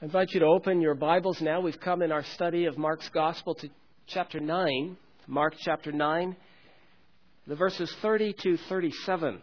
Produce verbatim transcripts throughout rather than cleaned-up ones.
I invite you to open your Bibles now. We've come in our study of Mark's Gospel to chapter nine. Mark chapter nine, the verses thirty to thirty-seven.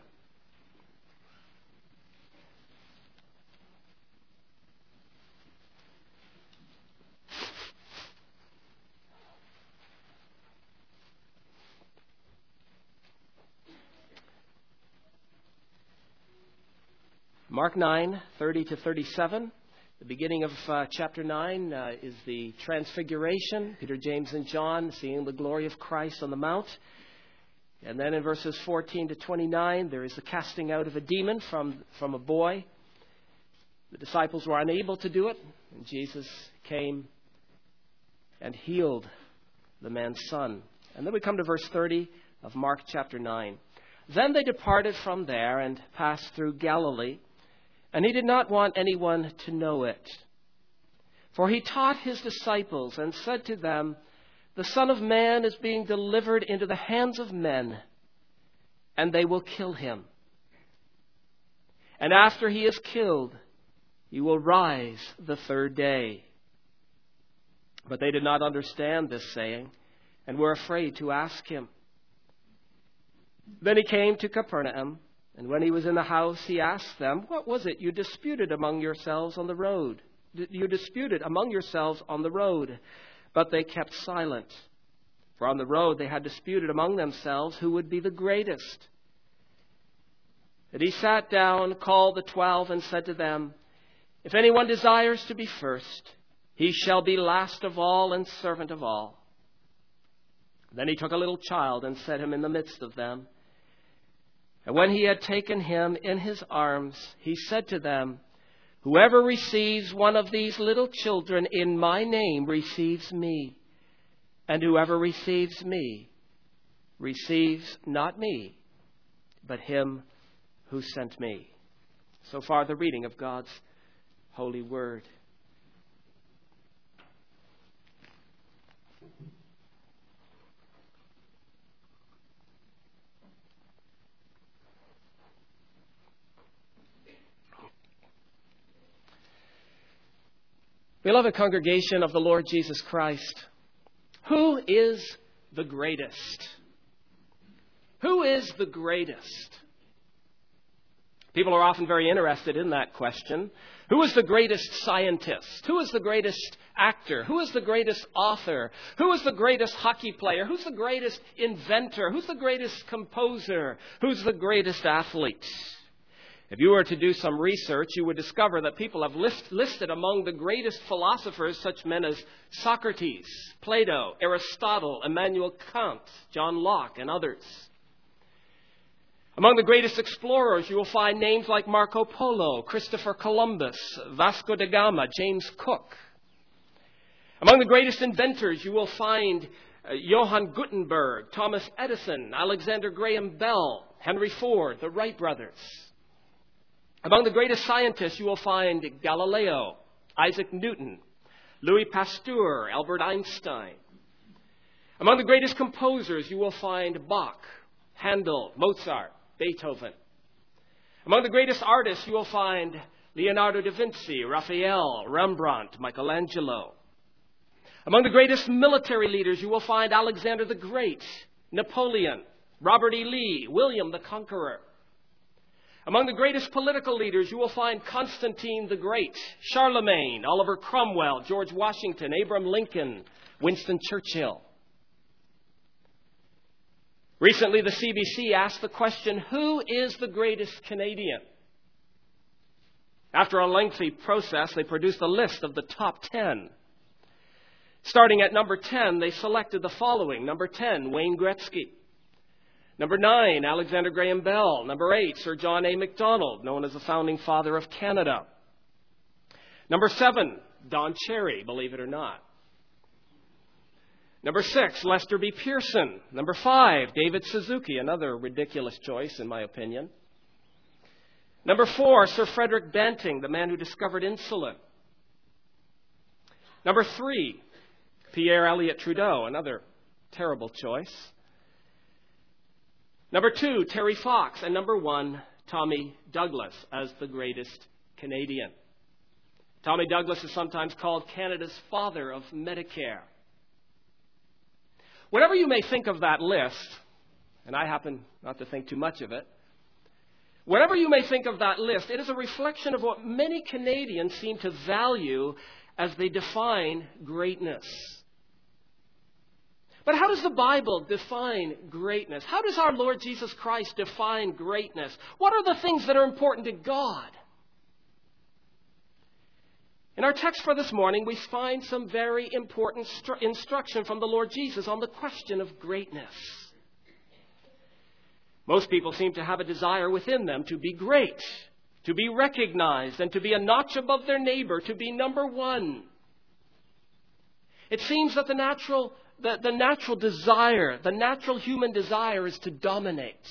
Mark nine, thirty to thirty-seven. The beginning of uh, chapter nine uh, is the Transfiguration. Peter, James, and John seeing the glory of Christ on the Mount. And then in verses fourteen to twenty-nine, there is the casting out of a demon from, from a boy. The disciples were unable to do it, and Jesus came and healed the man's son. And then we come to verse thirty of Mark chapter nine. Then they departed from there and passed through Galilee. And he did not want anyone to know it. For he taught his disciples and said to them, "The Son of Man is being delivered into the hands of men, and they will kill him. And after he is killed, he will rise the third day." But they did not understand this saying, and were afraid to ask him. Then he came to Capernaum. And when he was in the house, he asked them, "What was it you disputed among yourselves on the road? You disputed among yourselves on the road." But they kept silent. For on the road they had disputed among themselves who would be the greatest. And he sat down, called the twelve, and said to them, "If anyone desires to be first, he shall be last of all and servant of all." Then he took a little child and set him in the midst of them. And when he had taken him in his arms, he said to them, "Whoever receives one of these little children in my name receives me. And whoever receives me receives not me, but him who sent me." So far, the reading of God's holy word. Beloved congregation of the Lord Jesus Christ, who is the greatest? Who is the greatest? People are often very interested in that question. Who is the greatest scientist? Who is the greatest actor? Who is the greatest author? Who is the greatest hockey player? Who's the greatest inventor? Who's the greatest composer? Who's the greatest athlete? If you were to do some research, you would discover that people have list, listed among the greatest philosophers such men as Socrates, Plato, Aristotle, Immanuel Kant, John Locke, and others. Among the greatest explorers, you will find names like Marco Polo, Christopher Columbus, Vasco da Gama, James Cook. Among the greatest inventors, you will find uh, Johann Gutenberg, Thomas Edison, Alexander Graham Bell, Henry Ford, the Wright brothers. Among the greatest scientists, you will find Galileo, Isaac Newton, Louis Pasteur, Albert Einstein. Among the greatest composers, you will find Bach, Handel, Mozart, Beethoven. Among the greatest artists, you will find Leonardo da Vinci, Raphael, Rembrandt, Michelangelo. Among the greatest military leaders, you will find Alexander the Great, Napoleon, Robert E. Lee, William the Conqueror. Among the greatest political leaders, you will find Constantine the Great, Charlemagne, Oliver Cromwell, George Washington, Abraham Lincoln, Winston Churchill. Recently, the C B C asked the question, who is the greatest Canadian? After a lengthy process, they produced a list of the top ten. Starting at number ten, they selected the following. Number ten, Wayne Gretzky. Number nine, Alexander Graham Bell. Number eight, Sir John A. Macdonald, known as the founding father of Canada. Number seven, Don Cherry, believe it or not. Number six, Lester B. Pearson. Number five, David Suzuki, another ridiculous choice in my opinion. Number four, Sir Frederick Banting, the man who discovered insulin. Number three, Pierre Elliott Trudeau, another terrible choice. Number two, Terry Fox. And number one, Tommy Douglas as the greatest Canadian. Tommy Douglas is sometimes called Canada's father of Medicare. Whatever you may think of that list, and I happen not to think too much of it, whatever you may think of that list, it is a reflection of what many Canadians seem to value as they define greatness. But how does the Bible define greatness? How does our Lord Jesus Christ define greatness? What are the things that are important to God? In our text for this morning, we find some very important stru- instruction from the Lord Jesus on the question of greatness. Most people seem to have a desire within them to be great, to be recognized, and to be a notch above their neighbor, to be number one. It seems that the natural, the, the natural desire, the natural human desire is to dominate.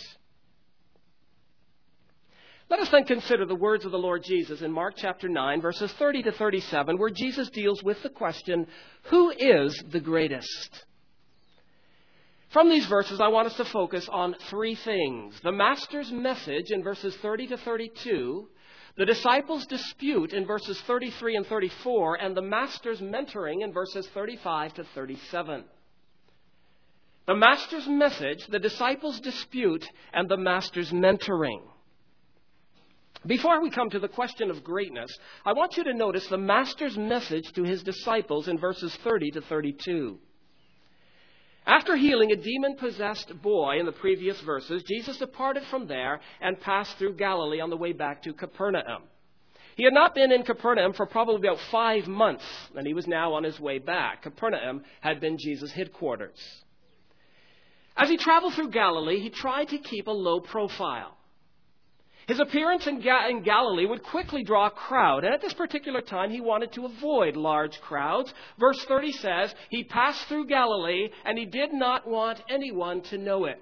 Let us then consider the words of the Lord Jesus in Mark chapter nine, verses thirty to thirty-seven, where Jesus deals with the question, who is the greatest? From these verses, I want us to focus on three things. The Master's message in verses thirty to thirty-two, the disciples' dispute in verses thirty-three and thirty-four, and the Master's mentoring in verses thirty-five to thirty-seven. The Master's message, the disciples' dispute, and the Master's mentoring. Before we come to the question of greatness, I want you to notice the Master's message to his disciples in verses thirty to thirty-two. After healing a demon-possessed boy in the previous verses, Jesus departed from there and passed through Galilee on the way back to Capernaum. He had not been in Capernaum for probably about five months, and he was now on his way back. Capernaum had been Jesus' headquarters. As he traveled through Galilee, he tried to keep a low profile. His appearance in, Ga- in Galilee would quickly draw a crowd, and at this particular time he wanted to avoid large crowds. Verse thirty says, he passed through Galilee, and he did not want anyone to know it.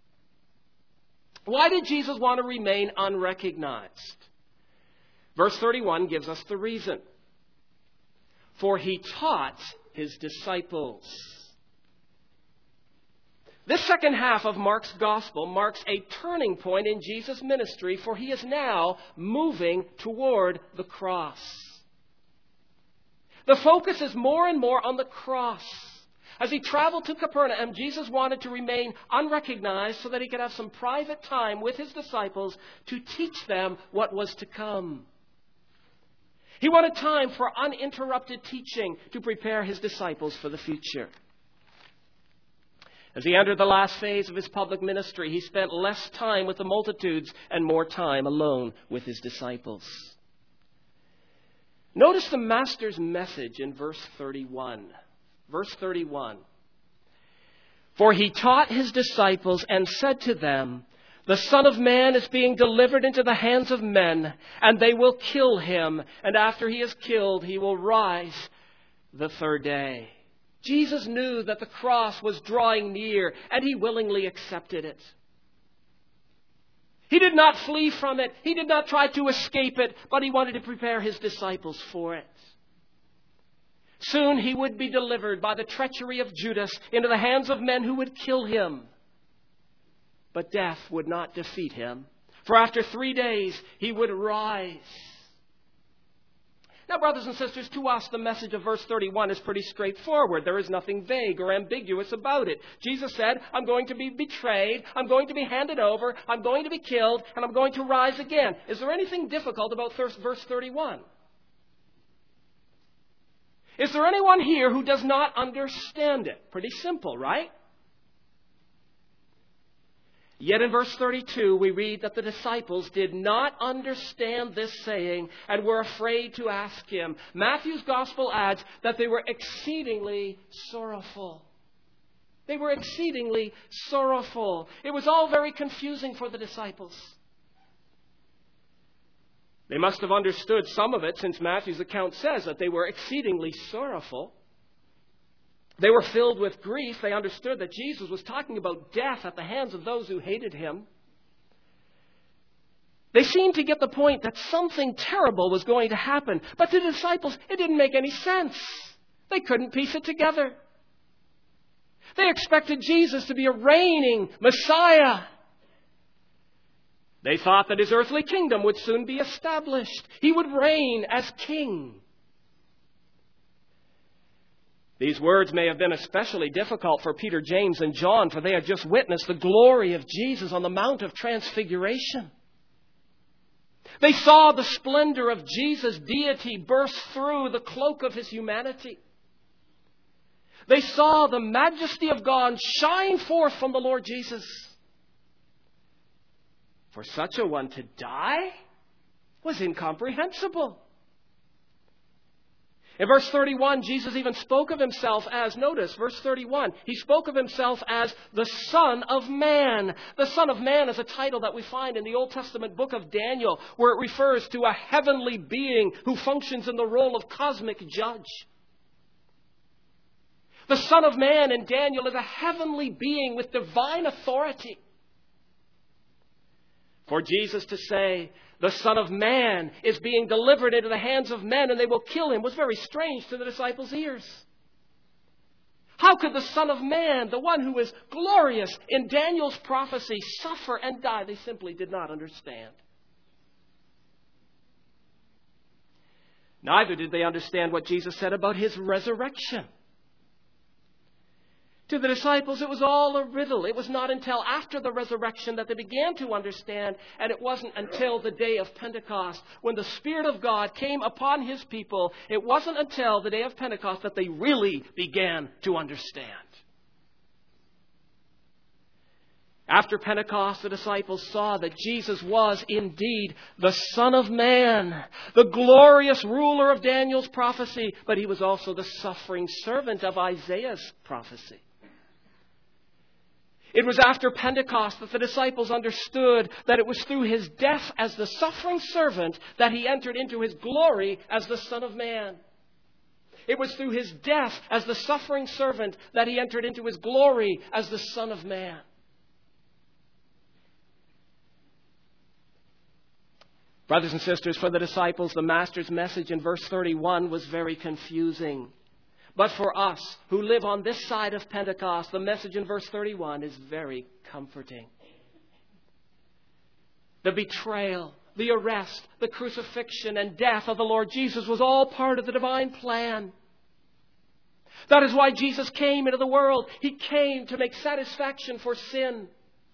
Why did Jesus want to remain unrecognized? Verse thirty-one gives us the reason. For he taught his disciples. This second half of Mark's gospel marks a turning point in Jesus' ministry, for he is now moving toward the cross. The focus is more and more on the cross. As he traveled to Capernaum, Jesus wanted to remain unrecognized so that he could have some private time with his disciples to teach them what was to come. He wanted time for uninterrupted teaching to prepare his disciples for the future. As he entered the last phase of his public ministry, he spent less time with the multitudes and more time alone with his disciples. Notice the Master's message in verse thirty-one. Verse thirty-one. For he taught his disciples and said to them, the Son of Man is being delivered into the hands of men, and they will kill him, and after he is killed, he will rise the third day. Jesus knew that the cross was drawing near, and he willingly accepted it. He did not flee from it. He did not try to escape it, but he wanted to prepare his disciples for it. Soon he would be delivered by the treachery of Judas into the hands of men who would kill him. But death would not defeat him, for after three days he would rise. Now, brothers and sisters, to us, the message of verse thirty-one is pretty straightforward. There is nothing vague or ambiguous about it. Jesus said, I'm going to be betrayed, I'm going to be handed over, I'm going to be killed, and I'm going to rise again. Is there anything difficult about verse thirty-one? Is there anyone here who does not understand it? Pretty simple, right? Yet in verse thirty-two, we read that the disciples did not understand this saying and were afraid to ask him. Matthew's gospel adds that they were exceedingly sorrowful. They were exceedingly sorrowful. It was all very confusing for the disciples. They must have understood some of it, since Matthew's account says that they were exceedingly sorrowful. They were filled with grief. They understood that Jesus was talking about death at the hands of those who hated him. They seemed to get the point that something terrible was going to happen. But to the disciples, it didn't make any sense. They couldn't piece it together. They expected Jesus to be a reigning Messiah. They thought that his earthly kingdom would soon be established. He would reign as king. These words may have been especially difficult for Peter, James, and John, for they had just witnessed the glory of Jesus on the Mount of Transfiguration. They saw the splendor of Jesus' deity burst through the cloak of his humanity. They saw the majesty of God shine forth from the Lord Jesus. For such a one to die was incomprehensible. In verse thirty-one, Jesus even spoke of himself as, notice, verse thirty-one, he spoke of himself as the Son of Man. The Son of Man is a title that we find in the Old Testament book of Daniel, where it refers to a heavenly being who functions in the role of cosmic judge. The Son of Man in Daniel is a heavenly being with divine authority. For Jesus to say, the Son of Man is being delivered into the hands of men and they will kill him, was very strange to the disciples' ears. How could the Son of Man, the one who is glorious in Daniel's prophecy, suffer and die? They simply did not understand. Neither did they understand what Jesus said about his resurrection. To the disciples, it was all a riddle. It was not until after the resurrection that they began to understand, and it wasn't until the day of Pentecost, when the Spirit of God came upon his people, it wasn't until the day of Pentecost that they really began to understand. After Pentecost, the disciples saw that Jesus was indeed the Son of Man, the glorious ruler of Daniel's prophecy, but he was also the suffering servant of Isaiah's prophecy. It was after Pentecost that the disciples understood that it was through his death as the suffering servant that he entered into his glory as the Son of Man. It was through his death as the suffering servant that he entered into his glory as the Son of Man. Brothers and sisters, for the disciples, the Master's message in verse thirty-one was very confusing. But for us who live on this side of Pentecost, the message in verse thirty-one is very comforting. The betrayal, the arrest, the crucifixion and death of the Lord Jesus was all part of the divine plan. That is why Jesus came into the world. He came to make satisfaction for sin.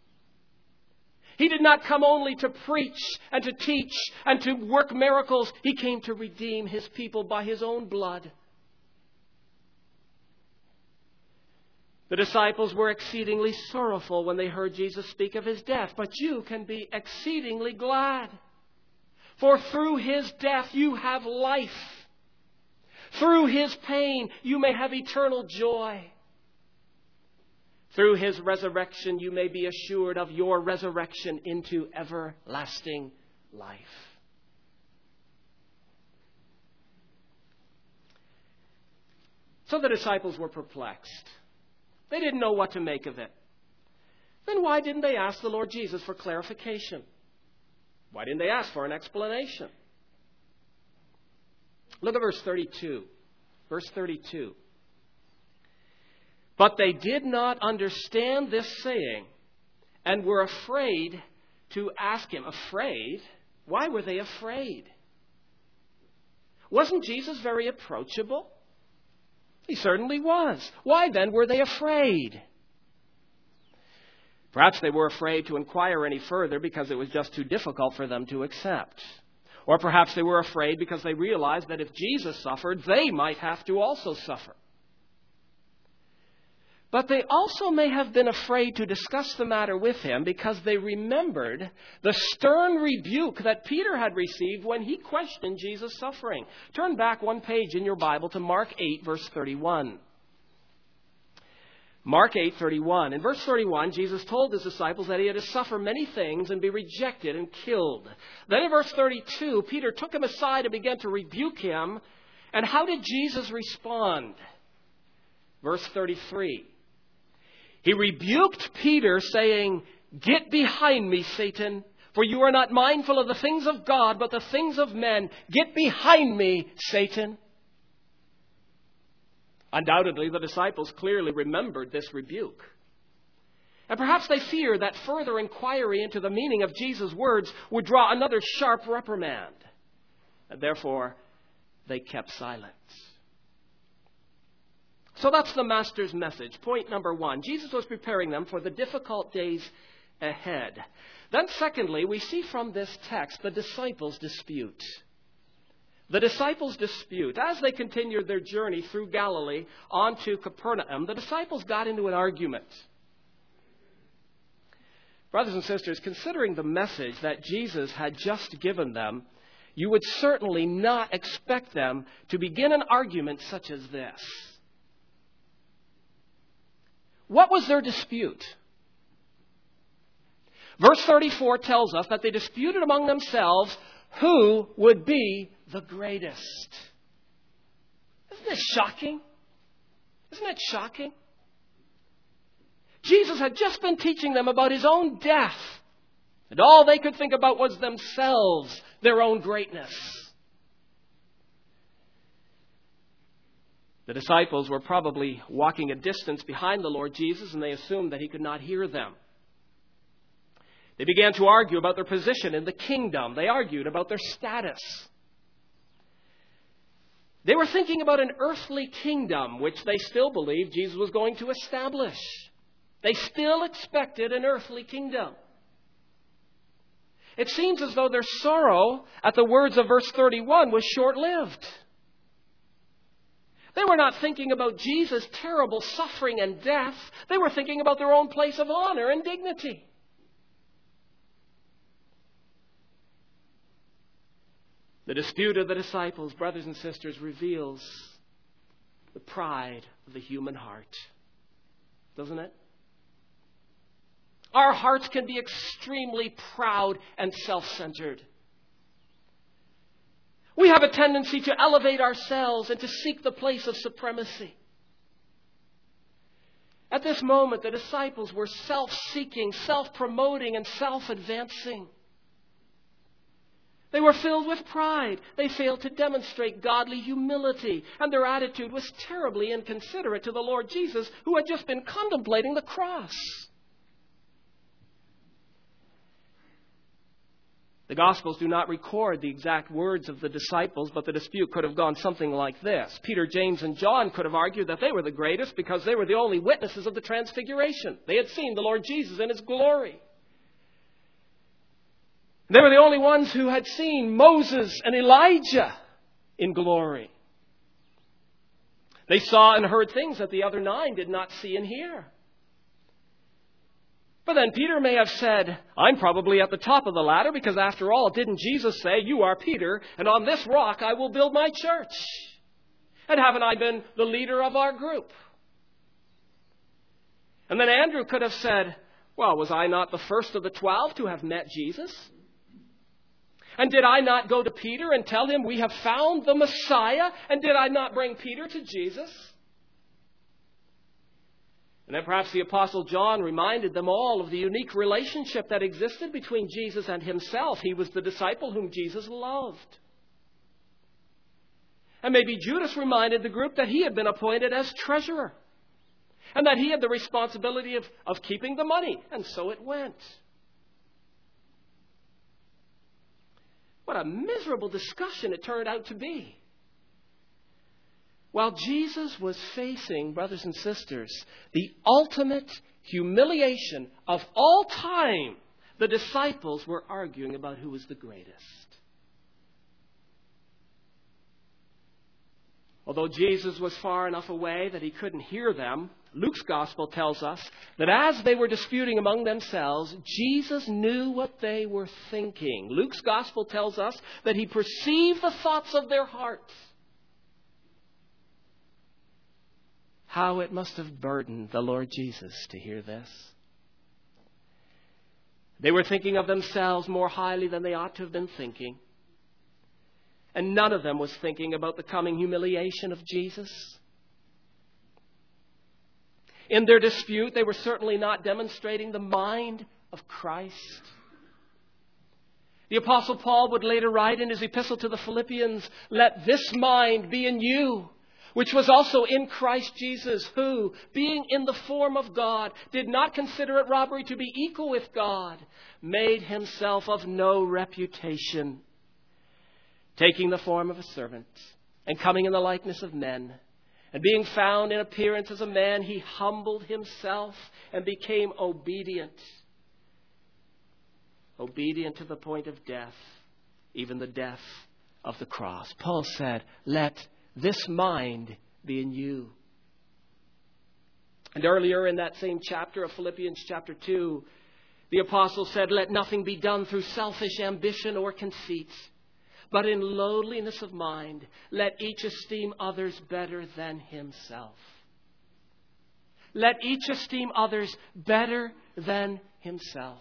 He did not come only to preach and to teach and to work miracles. He came to redeem his people by his own blood. The disciples were exceedingly sorrowful when they heard Jesus speak of his death, but you can be exceedingly glad. For through his death you have life. Through his pain you may have eternal joy. Through his resurrection you may be assured of your resurrection into everlasting life. So the disciples were perplexed. They didn't know what to make of it. Then why didn't they ask the Lord Jesus for clarification? Why didn't they ask for an explanation? Look at verse thirty-two. Verse thirty-two. But they did not understand this saying and were afraid to ask him. Afraid? Why were they afraid? Wasn't Jesus very approachable? He certainly was. Why then were they afraid? Perhaps they were afraid to inquire any further because it was just too difficult for them to accept. Or perhaps they were afraid because they realized that if Jesus suffered, they might have to also suffer. But they also may have been afraid to discuss the matter with him because they remembered the stern rebuke that Peter had received when he questioned Jesus' suffering. Turn back one page in your Bible to Mark eight, verse thirty-one. Mark eight, thirty-one. In verse thirty-one, Jesus told his disciples that he had to suffer many things and be rejected and killed. Then in verse thirty-two, Peter took him aside and began to rebuke him. And how did Jesus respond? Verse thirty-three. He rebuked Peter, saying, "Get behind me, Satan, for you are not mindful of the things of God, but the things of men. Get behind me, Satan." Undoubtedly, the disciples clearly remembered this rebuke. And perhaps they feared that further inquiry into the meaning of Jesus' words would draw another sharp reprimand. And therefore, they kept silence. So that's the Master's message. Point number one. Jesus was preparing them for the difficult days ahead. Then secondly, we see from this text the disciples' dispute. The disciples' dispute. As they continued their journey through Galilee on to Capernaum, the disciples got into an argument. Brothers and sisters, considering the message that Jesus had just given them, you would certainly not expect them to begin an argument such as this. What was their dispute? Verse thirty-four tells us that they disputed among themselves who would be the greatest. Isn't this shocking? Isn't that shocking? Jesus had just been teaching them about his own death, and all they could think about was themselves, their own greatness. The disciples were probably walking a distance behind the Lord Jesus, and they assumed that he could not hear them. They began to argue about their position in the kingdom. They argued about their status. They were thinking about an earthly kingdom, which they still believed Jesus was going to establish. They still expected an earthly kingdom. It seems as though their sorrow at the words of verse thirty-one was short-lived. They were not thinking about Jesus' terrible suffering and death. They were thinking about their own place of honor and dignity. The dispute of the disciples, brothers and sisters, reveals the pride of the human heart. Doesn't it? Our hearts can be extremely proud and self-centered. We have a tendency to elevate ourselves and to seek the place of supremacy. At this moment, the disciples were self-seeking, self-promoting, and self-advancing. They were filled with pride. They failed to demonstrate godly humility, and their attitude was terribly inconsiderate to the Lord Jesus, who had just been contemplating the cross. The Gospels do not record the exact words of the disciples, but the dispute could have gone something like this. Peter, James, and John could have argued that they were the greatest because they were the only witnesses of the transfiguration. They had seen the Lord Jesus in his glory. They were the only ones who had seen Moses and Elijah in glory. They saw and heard things that the other nine did not see and hear. But then Peter may have said, I'm probably at the top of the ladder because after all, didn't Jesus say, you are Peter, and on this rock I will build my church? And haven't I been the leader of our group? And then Andrew could have said, well, was I not the first of the twelve to have met Jesus? And did I not go to Peter and tell him we have found the Messiah? And did I not bring Peter to Jesus? And then perhaps the Apostle John reminded them all of the unique relationship that existed between Jesus and himself. He was the disciple whom Jesus loved. And maybe Judas reminded the group that he had been appointed as treasurer, and that he had the responsibility of, of keeping the money. And so it went. What a miserable discussion it turned out to be. While Jesus was facing, brothers and sisters, the ultimate humiliation of all time, the disciples were arguing about who was the greatest. Although Jesus was far enough away that he couldn't hear them, Luke's gospel tells us that as they were disputing among themselves, Jesus knew what they were thinking. Luke's gospel tells us that he perceived the thoughts of their hearts. How it must have burdened the Lord Jesus to hear this. They were thinking of themselves more highly than they ought to have been thinking. And none of them was thinking about the coming humiliation of Jesus. In their dispute, they were certainly not demonstrating the mind of Christ. The Apostle Paul would later write in his epistle to the Philippians, let this mind be in you, which was also in Christ Jesus, who, being in the form of God, did not consider it robbery to be equal with God, made himself of no reputation, taking the form of a servant, and coming in the likeness of men, And being found in appearance as a man, he humbled himself and became obedient. Obedient to the point of death, even the death of the cross. Paul said, let this mind be in you. And earlier in that same chapter of Philippians chapter two, the apostle said, let nothing be done through selfish ambition or conceit, but in lowliness of mind, let each esteem others better than himself. Let each esteem others better than himself.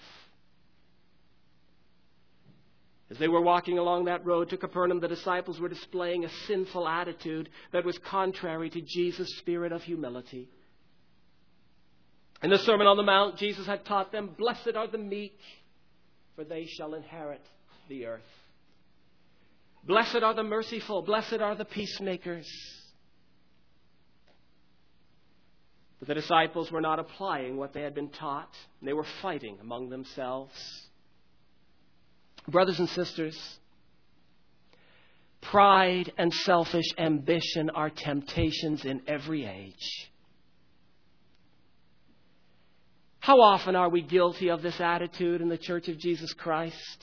As they were walking along that road to Capernaum, the disciples were displaying a sinful attitude that was contrary to Jesus' spirit of humility. In the Sermon on the Mount, Jesus had taught them, blessed are the meek, for they shall inherit the earth. Blessed are the merciful, blessed are the peacemakers. But the disciples were not applying what they had been taught. They were fighting among themselves. Brothers and sisters, pride and selfish ambition are temptations in every age. How often are we guilty of this attitude in the Church of Jesus Christ?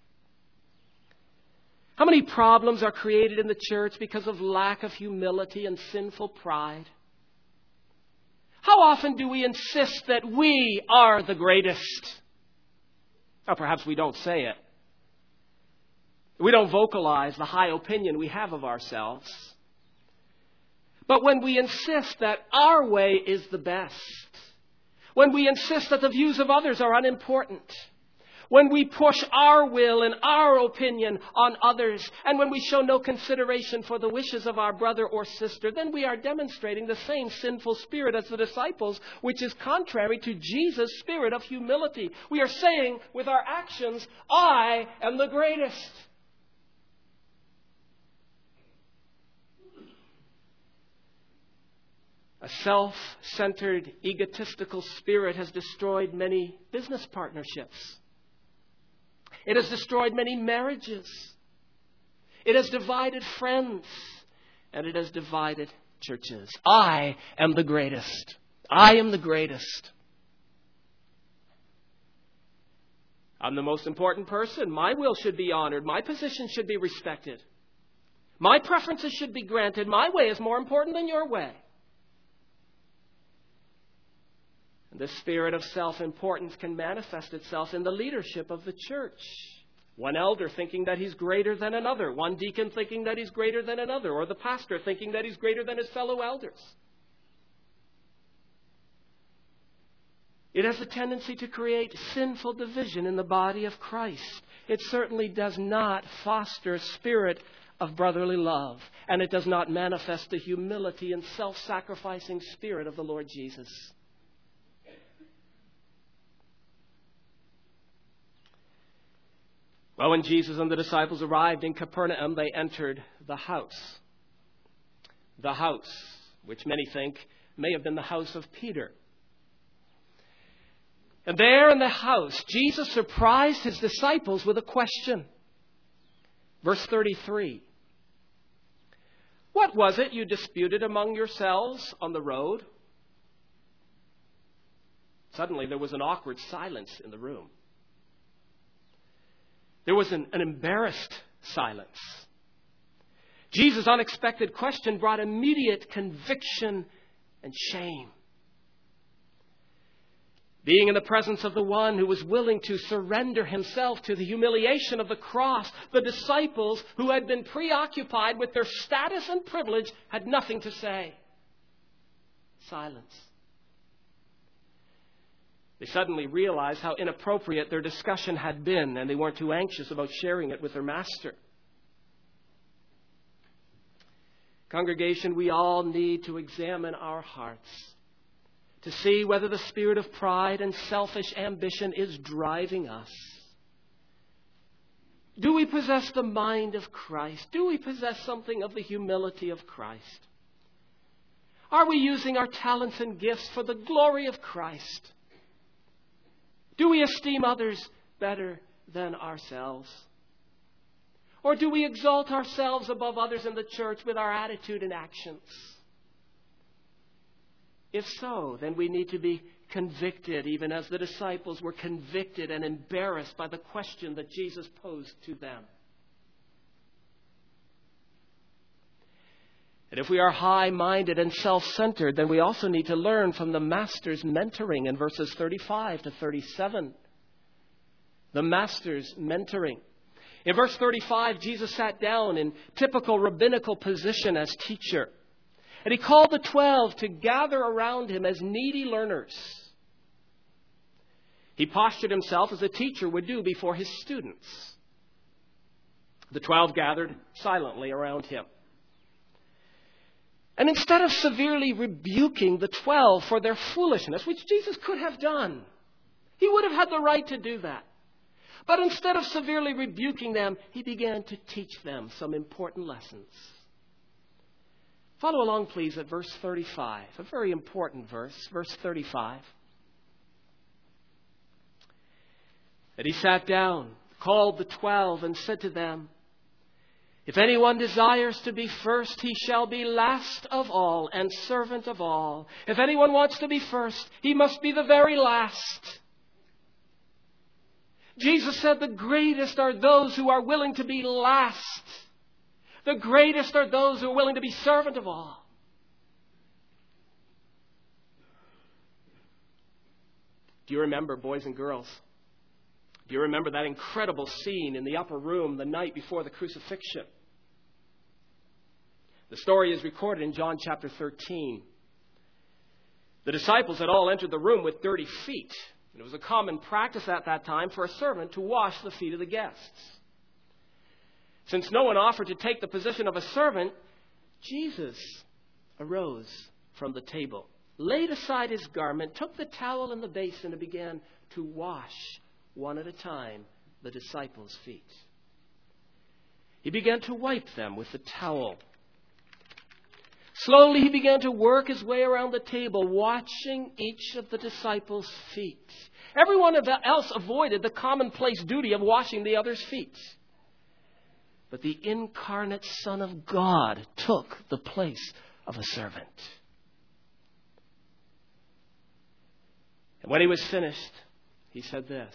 How many problems are created in the church because of lack of humility and sinful pride? How often do we insist that we are the greatest? Or perhaps we don't say it. We don't vocalize the high opinion we have of ourselves. But when we insist that our way is the best, when we insist that the views of others are unimportant, when we push our will and our opinion on others, and when we show no consideration for the wishes of our brother or sister, then we are demonstrating the same sinful spirit as the disciples, which is contrary to Jesus' spirit of humility. We are saying with our actions, I am the greatest. A self-centered, egotistical spirit has destroyed many business partnerships. It has destroyed many marriages. It has divided friends. And it has divided churches. I am the greatest. I am the greatest. I'm the most important person. My will should be honored. My position should be respected. My preferences should be granted. My way is more important than your way. The spirit of self-importance can manifest itself in the leadership of the church. One elder thinking that he's greater than another. One deacon thinking that he's greater than another. Or the pastor thinking that he's greater than his fellow elders. It has a tendency to create sinful division in the body of Christ. It certainly does not foster a spirit of brotherly love. And it does not manifest the humility and self-sacrificing spirit of the Lord Jesus. Well, when Jesus and the disciples arrived in Capernaum, they entered the house. The house, which many think may have been the house of Peter. And there in the house, Jesus surprised his disciples with a question. Verse thirty-three. What was it you disputed among yourselves on the road? Suddenly there was an awkward silence in the room. There was an, an embarrassed silence. Jesus' unexpected question brought immediate conviction and shame. Being in the presence of the one who was willing to surrender himself to the humiliation of the cross, the disciples who had been preoccupied with their status and privilege had nothing to say. Silence. They suddenly realized how inappropriate their discussion had been, and they weren't too anxious about sharing it with their master. Congregation, we all need to examine our hearts to see whether the spirit of pride and selfish ambition is driving us. Do we possess the mind of Christ? Do we possess something of the humility of Christ? Are we using our talents and gifts for the glory of Christ? Do we esteem others better than ourselves? Or do we exalt ourselves above others in the church with our attitude and actions? If so, then we need to be convicted, even as the disciples were convicted and embarrassed by the question that Jesus posed to them. And if we are high-minded and self-centered, then we also need to learn from the Master's mentoring in verses thirty-five to thirty-seven. The Master's mentoring. In verse thirty-five, Jesus sat down in typical rabbinical position as teacher. And he called the twelve to gather around him as needy learners. He postured himself as a teacher would do before his students. The twelve gathered silently around him. And instead of severely rebuking the twelve for their foolishness, which Jesus could have done, he would have had the right to do that. But instead of severely rebuking them, he began to teach them some important lessons. Follow along, please, at verse thirty-five, a very important verse, verse thirty-five. And he sat down, called the twelve, and said to them, "If anyone desires to be first, he shall be last of all and servant of all. If anyone wants to be first, he must be the very last." Jesus said the greatest are those who are willing to be last. The greatest are those who are willing to be servant of all. Do you remember, boys and girls? Do you remember that incredible scene in the upper room the night before the crucifixion? The story is recorded in John chapter thirteen. The disciples had all entered the room with dirty feet. It was a common practice at that time for a servant to wash the feet of the guests. Since no one offered to take the position of a servant, Jesus arose from the table, laid aside his garment, took the towel and the basin, and began to wash one at a time the disciples' feet. He began to wipe them with the towel. Slowly he began to work his way around the table, watching each of the disciples' feet. Everyone else avoided the commonplace duty of washing the other's feet. But the incarnate Son of God took the place of a servant. And when he was finished, he said this,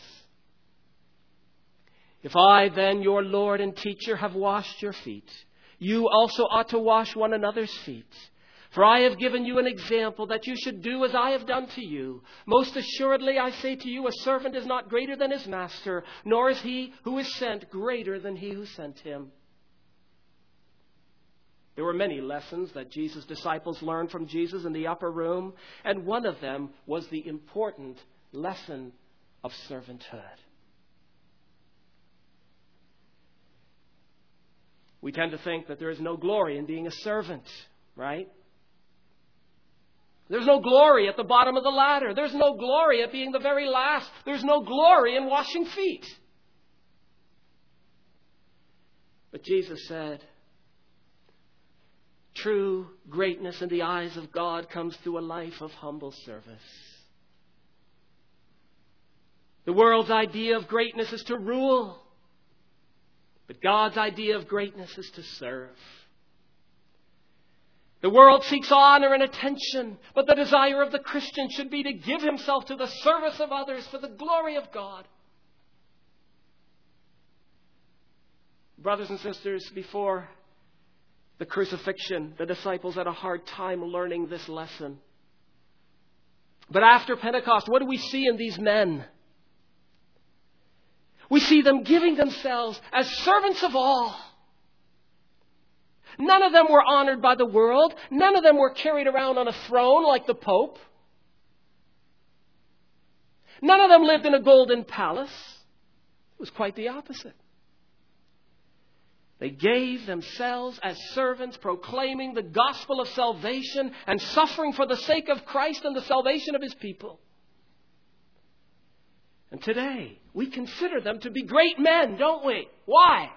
"If I then, your Lord and teacher, have washed your feet, you also ought to wash one another's feet. For I have given you an example that you should do as I have done to you. Most assuredly, I say to you, a servant is not greater than his master, nor is he who is sent greater than he who sent him." There were many lessons that Jesus' disciples learned from Jesus in the upper room, and one of them was the important lesson of servanthood. We tend to think that there is no glory in being a servant, right? There's no glory at the bottom of the ladder. There's no glory at being the very last. There's no glory in washing feet. But Jesus said, true greatness in the eyes of God comes through a life of humble service. The world's idea of greatness is to rule. But God's idea of greatness is to serve. The world seeks honor and attention, but the desire of the Christian should be to give himself to the service of others for the glory of God. Brothers and sisters, before the crucifixion, the disciples had a hard time learning this lesson. But after Pentecost, what do we see in these men? We see them giving themselves as servants of all. None of them were honored by the world. None of them were carried around on a throne like the Pope. None of them lived in a golden palace. It was quite the opposite. They gave themselves as servants, proclaiming the gospel of salvation and suffering for the sake of Christ and the salvation of his people. And today, we consider them to be great men, don't we? Why?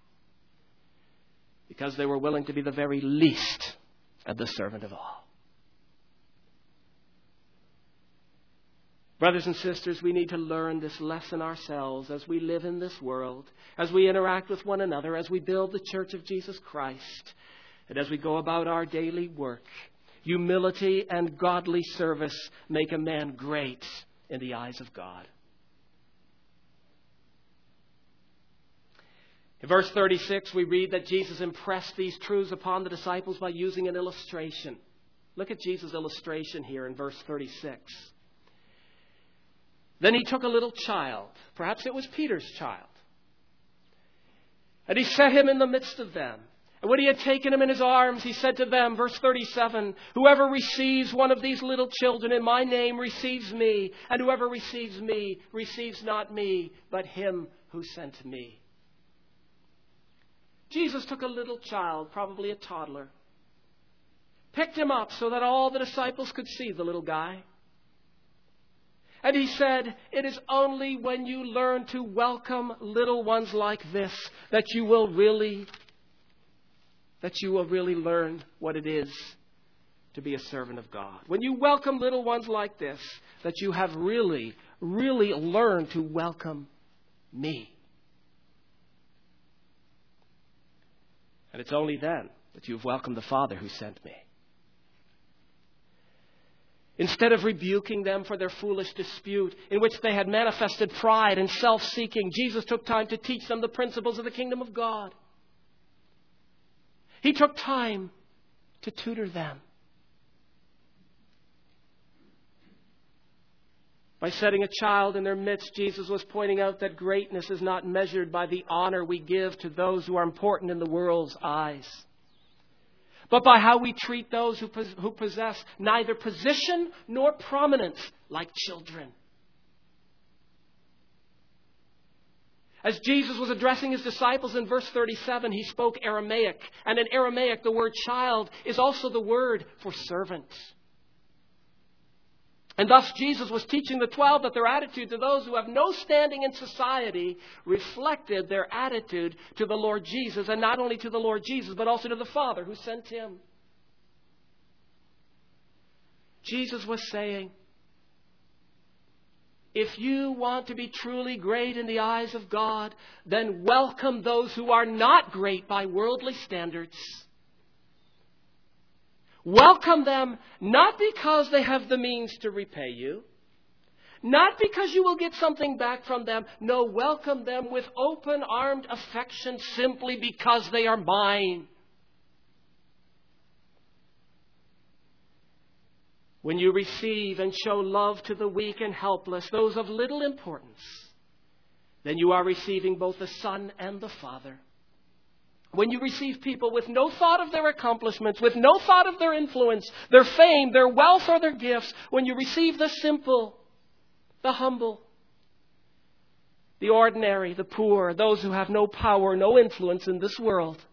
Because they were willing to be the very least of the servant of all. Brothers and sisters, we need to learn this lesson ourselves as we live in this world, as we interact with one another, as we build the Church of Jesus Christ, and as we go about our daily work. Humility and godly service make a man great in the eyes of God. In verse thirty-six, we read that Jesus impressed these truths upon the disciples by using an illustration. Look at Jesus' illustration here in verse thirty-six. Then he took a little child, perhaps it was Peter's child, and he set him in the midst of them. And when he had taken him in his arms, he said to them, verse thirty-seven, whoever receives one of these little children in my name receives me, and whoever receives me receives not me, but him who sent me. Jesus took a little child, probably a toddler, picked him up so that all the disciples could see the little guy. And he said, it is only when you learn to welcome little ones like this that you will really, that you will really learn what it is to be a servant of God. When you welcome little ones like this, that you have really, really learned to welcome me. And it's only then that you've welcomed the Father who sent me. Instead of rebuking them for their foolish dispute in which they had manifested pride and self-seeking, Jesus took time to teach them the principles of the kingdom of God. He took time to tutor them. By setting a child in their midst, Jesus was pointing out that greatness is not measured by the honor we give to those who are important in the world's eyes, but by how we treat those who, pos- who possess neither position nor prominence, like children. As Jesus was addressing his disciples in verse thirty-seven, he spoke Aramaic. And in Aramaic, the word child is also the word for servant. And thus Jesus was teaching the twelve that their attitude to those who have no standing in society reflected their attitude to the Lord Jesus. And not only to the Lord Jesus, but also to the Father who sent him. Jesus was saying, if you want to be truly great in the eyes of God, then welcome those who are not great by worldly standards. Welcome them not because they have the means to repay you, not because you will get something back from them. No, welcome them with open-armed affection simply because they are mine. When you receive and show love to the weak and helpless, those of little importance, then you are receiving both the Son and the Father. When you receive people with no thought of their accomplishments, with no thought of their influence, their fame, their wealth, or their gifts, when you receive the simple, the humble, the ordinary, the poor, those who have no power, no influence in this world,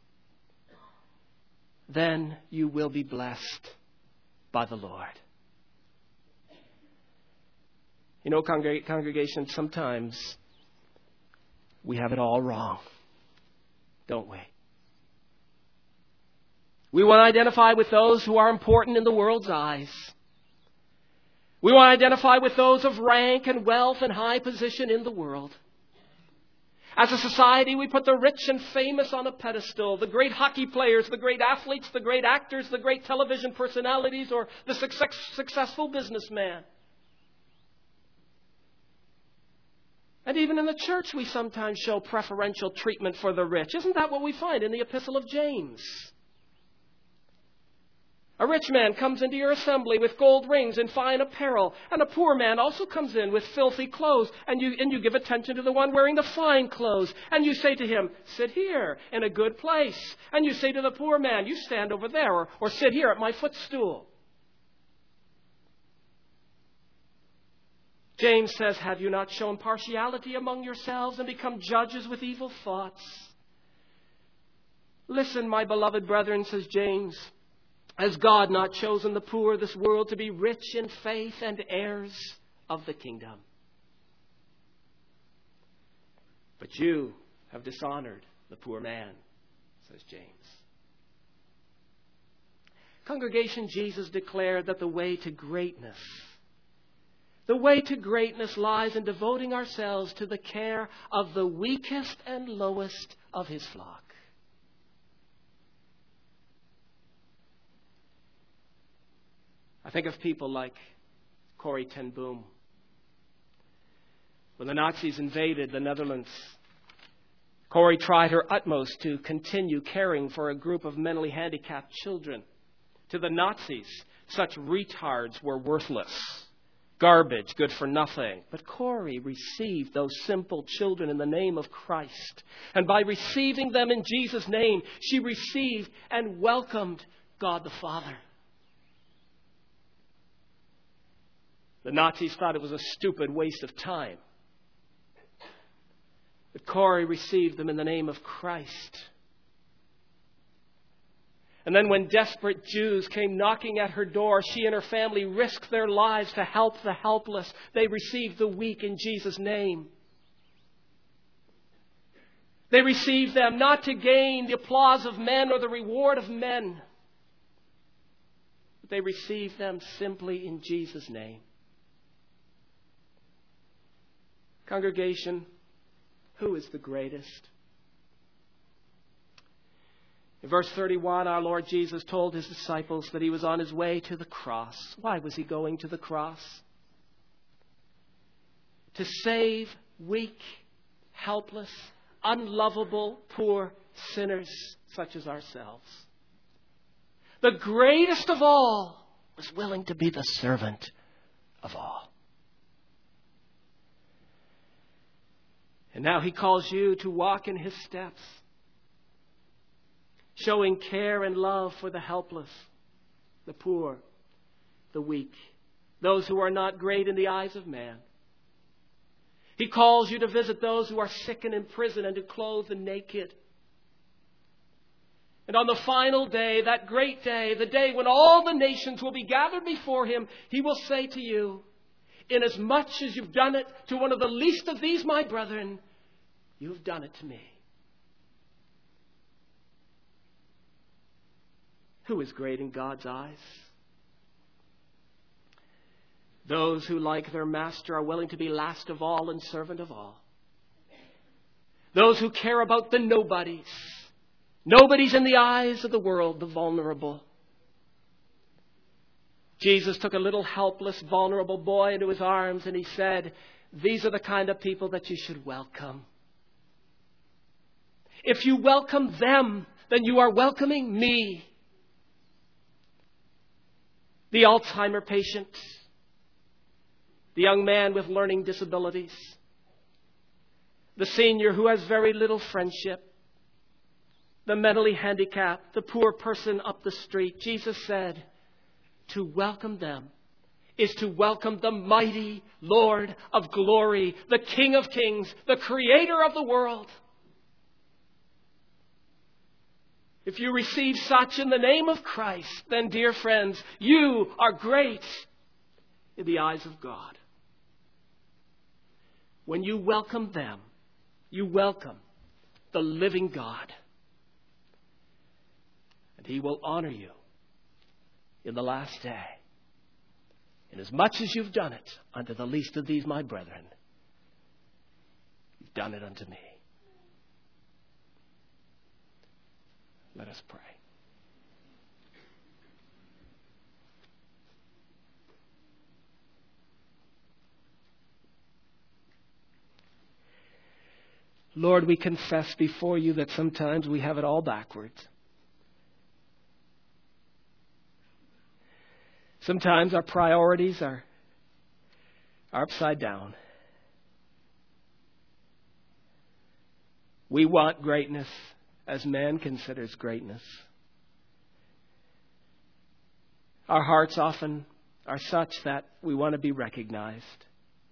then you will be blessed by the Lord. You know, congreg- congregation, sometimes we have it all wrong, don't we? We want to identify with those who are important in the world's eyes. We want to identify with those of rank and wealth and high position in the world. As a society, we put the rich and famous on a pedestal. The great hockey players, the great athletes, the great actors, the great television personalities, or the success, successful businessman. And even in the church, we sometimes show preferential treatment for the rich. Isn't that what we find in the Epistle of James? A rich man comes into your assembly with gold rings and fine apparel, and a poor man also comes in with filthy clothes, and you, and you give attention to the one wearing the fine clothes, and you say to him, sit here in a good place. And you say to the poor man, you stand over there, or, or sit here at my footstool. James says, have you not shown partiality among yourselves and become judges with evil thoughts? Listen, my beloved brethren, says James, has God not chosen the poor of this world to be rich in faith and heirs of the kingdom? But you have dishonored the poor man, says James. Congregation, Jesus declared that the way to greatness, the way to greatness lies in devoting ourselves to the care of the weakest and lowest of his flock. I think of people like Corrie ten Boom. When the Nazis invaded the Netherlands, Corrie tried her utmost to continue caring for a group of mentally handicapped children. To the Nazis, such retards were worthless, garbage, good for nothing. But Corrie received those simple children in the name of Christ. And by receiving them in Jesus' name, she received and welcomed God the Father. The Nazis thought it was a stupid waste of time. But Corrie received them in the name of Christ. And then when desperate Jews came knocking at her door, she and her family risked their lives to help the helpless. They received the weak in Jesus' name. They received them not to gain the applause of men or the reward of men, but they received them simply in Jesus' name. Congregation, who is the greatest? In verse thirty-one, our Lord Jesus told his disciples that he was on his way to the cross. Why was he going to the cross? To save weak, helpless, unlovable, poor sinners such as ourselves. The greatest of all was willing to be the servant of all. And now he calls you to walk in his steps, showing care and love for the helpless, the poor, the weak, those who are not great in the eyes of man. He calls you to visit those who are sick and in prison and to clothe the naked. And on the final day, that great day, the day when all the nations will be gathered before him, he will say to you, inasmuch as you've done it to one of the least of these, my brethren, you've done it to me. Who is great in God's eyes? Those who, like their master, are willing to be last of all and servant of all. Those who care about the nobodies. Nobodies in the eyes of the world, the vulnerable. Jesus took a little helpless, vulnerable boy into his arms and he said, these are the kind of people that you should welcome. If you welcome them, then you are welcoming me. The Alzheimer patient, the young man with learning disabilities, the senior who has very little friendship, the mentally handicapped, the poor person up the street. Jesus said, to welcome them is to welcome the mighty Lord of glory, the King of kings, the creator of the world. If you receive such in the name of Christ, then, dear friends, you are great in the eyes of God. When you welcome them, you welcome the living God. And he will honor you in the last day. Inasmuch as you've done it unto the least of these, my brethren, you've done it unto me. Let us pray. Lord, we confess before you that sometimes we have it all backwards. Sometimes our priorities are, are upside down. We want greatness as man considers greatness. Our hearts often are such that we want to be recognized.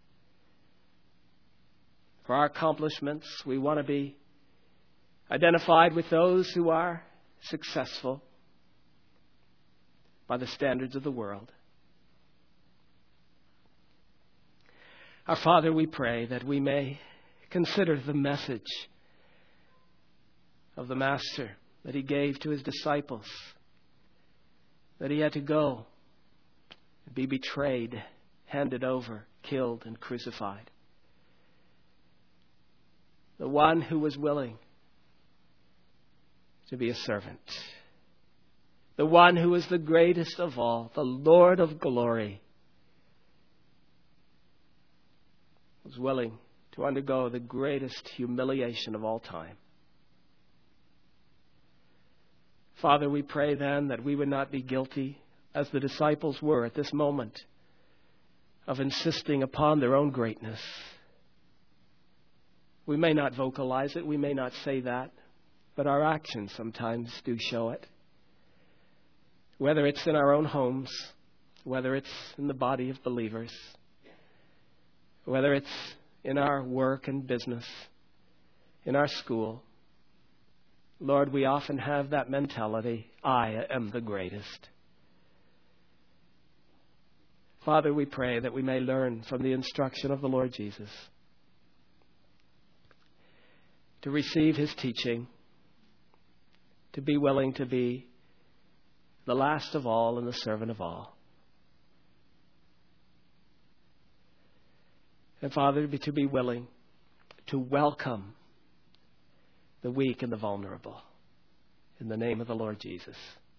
For our accomplishments, we want to be identified with those who are successful by the standards of the world. Our Father, we pray that we may consider the message of the Master that he gave to his disciples, that he had to go and be betrayed, handed over, killed, and crucified. The one who was willing to be a servant, the one who is the greatest of all, the Lord of glory, was willing to undergo the greatest humiliation of all time. Father, we pray then that we would not be guilty, as the disciples were at this moment, of insisting upon their own greatness. We may not vocalize it, we may not say that, but our actions sometimes do show it. Whether it's in our own homes, whether it's in the body of believers, whether it's in our work and business, in our school. Lord, we often have that mentality, I am the greatest. Father, we pray that we may learn from the instruction of the Lord Jesus to receive his teaching, to be willing to be the last of all and the servant of all. And Father, to be, to be willing to welcome the weak and the vulnerable in the name of the Lord Jesus.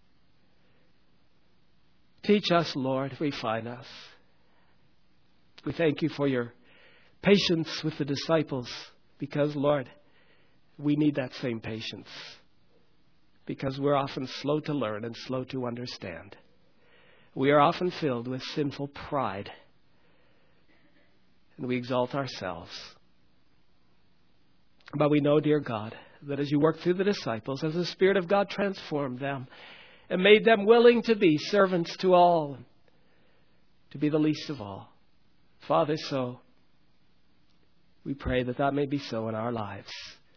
Teach us, Lord, refine us. We thank you for your patience with the disciples because, Lord, we need that same patience because we're often slow to learn and slow to understand. We are often filled with sinful pride and we exalt ourselves. But we know, dear God, that as you work through the disciples, as the Spirit of God transformed them and made them willing to be servants to all, to be the least of all. Father, so we pray that that may be so in our lives.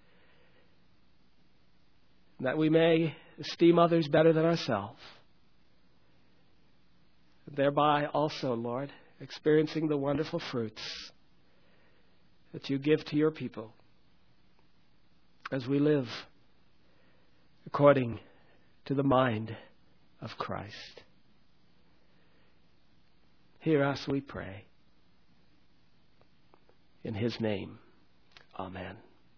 That we may esteem others better than ourselves. Thereby also, Lord, experiencing the wonderful fruits that you give to your people as we live according to the mind of Christ. Hear us, we pray. In his name, amen.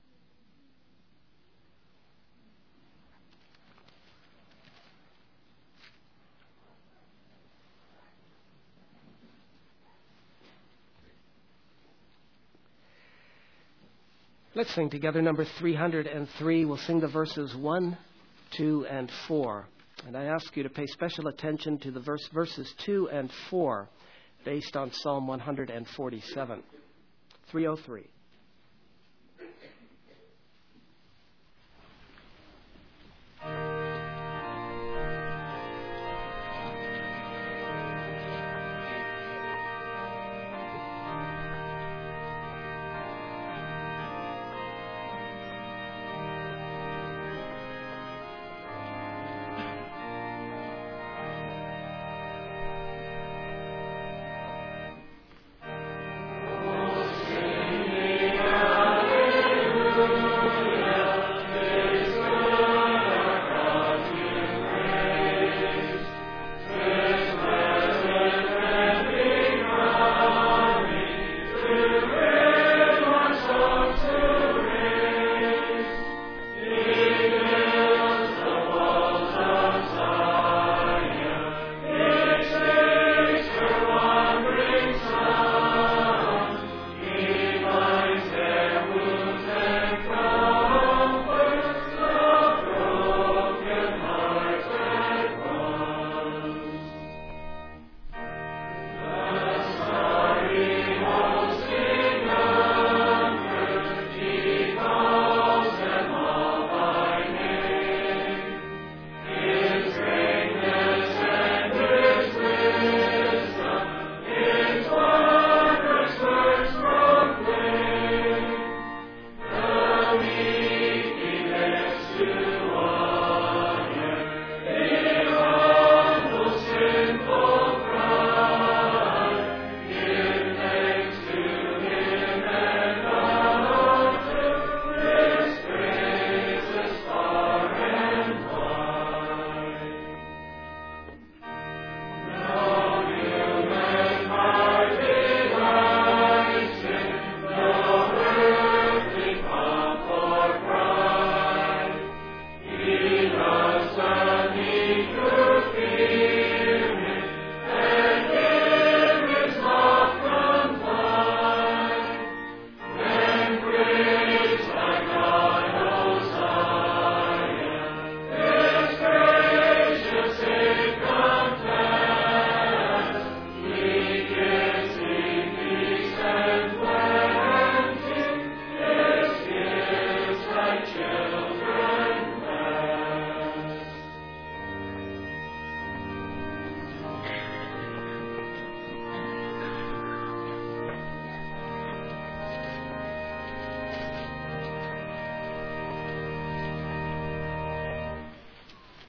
Let's sing together number three hundred three. We'll sing the verses one, two, and four. And I ask you to pay special attention to the verse, verses two and four, based on Psalm one forty-seven. three oh three.